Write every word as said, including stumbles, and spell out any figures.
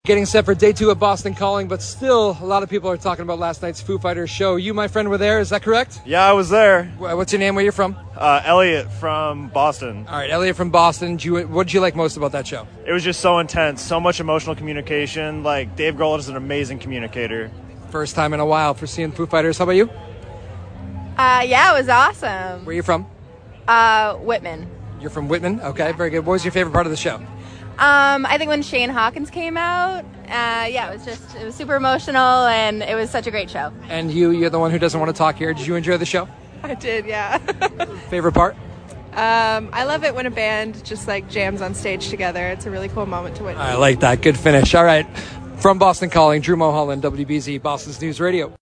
Getting set for day two of Boston Calling, but still a lot of people are talking about last night's Foo Fighters show. You, my friend, were there, is that correct? Yeah, I was there. What's your name, where you're from? Uh, Elliot from Boston. All right, Elliot from Boston. Did you, what did you like most about that show? It was just so intense, so much emotional communication. Like, Dave Grohl is an amazing communicator. First time in a while for seeing Foo Fighters. How about you? Uh, yeah, it was awesome. Where are you from? Uh, Whitman. You're from Whitman? Okay, very good. What was your favorite part of the show? Um, I think when Shane Hawkins came out, uh, yeah, it was just, it was super emotional, and it was such a great show. And you, you're the one who doesn't want to talk here. Did you enjoy the show? I did, yeah. Favorite part? Um, I love it when a band just like jams on stage together. It's a really cool moment to witness. I like that. Good finish. All right. From Boston Calling, Drew Mulholland, W B Z, Boston's News Radio.